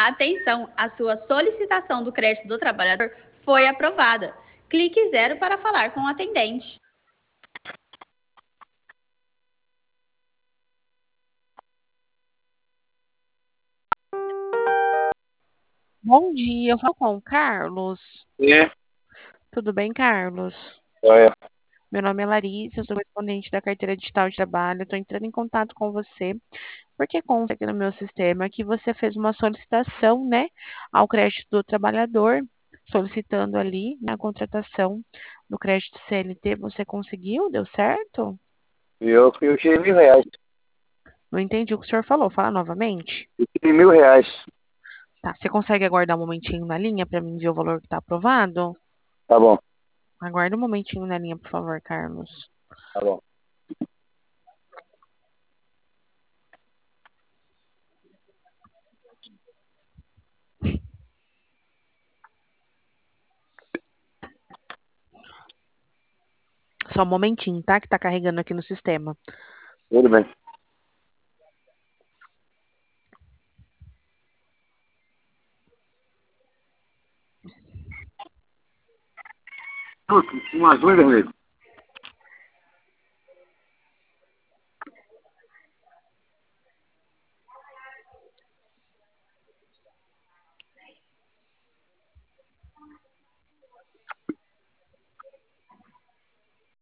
Atenção, a sua solicitação do crédito do trabalhador foi aprovada. Clique 0 para falar com o atendente. Bom dia, eu falo com o Carlos. E, Tudo bem, Carlos? olha, Meu nome é Larissa, eu sou correspondente da carteira digital de trabalho. Estou entrando em contato com você porque consta aqui no meu sistema que você fez uma solicitação, né, ao crédito do trabalhador, solicitando ali na contratação do crédito CLT. Você conseguiu? Deu certo? eu tirei R$ 1.000. Não entendi o que o senhor falou. Fala novamente. Eu tirei R$ 1.000. Tá, você consegue aguardar um momentinho na linha para mim ver o valor que está aprovado? Tá bom, Aguarda um momentinho na linha, por favor, Carlos. tá bom. Só um momentinho, tá? Que tá carregando aqui no sistema. Tudo bem. Um azul e vermelho.